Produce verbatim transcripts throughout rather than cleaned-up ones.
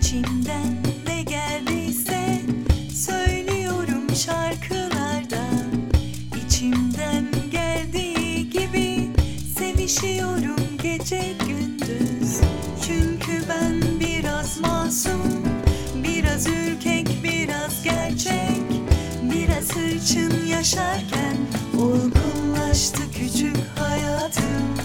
İçimden ne geldiyse söylüyorum şarkılarda. İçimden geldiği gibi sevişiyorum gece gündüz. Çünkü ben biraz masum, biraz ürkek, biraz gerçek, biraz hırçın yaşarken olgunlaştı küçük hayatım.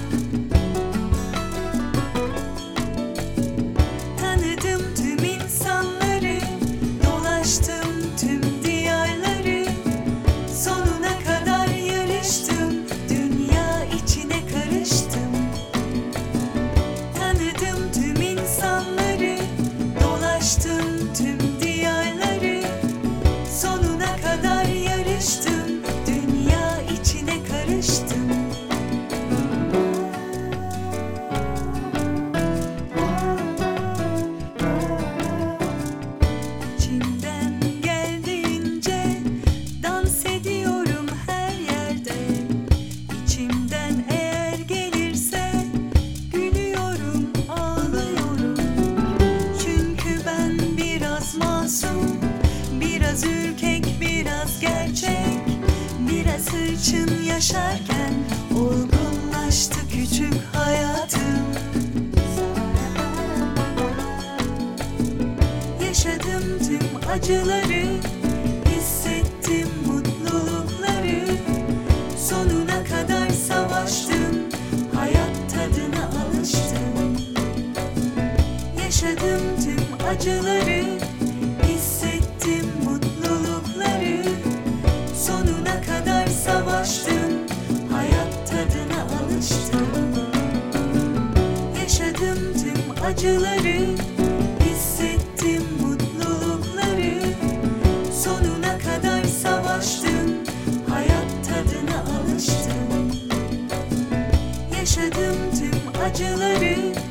Biraz ürkek, biraz gerçek, biraz hırçın yaşarken olgunlaştı küçük hayatım. Yaşadım tüm acıları, hissettim mutlulukları. Sonuna kadar savaştım, hayat tadına alıştım. Yaşadım tüm acıları, hissettim mutlulukları. Sonuna kadar savaştım, hayat tadına alıştım. Yaşadım tüm acıları, hissettim mutlulukları. Sonuna kadar savaştım, hayat tadına alıştım. Yaşadım tüm acıları.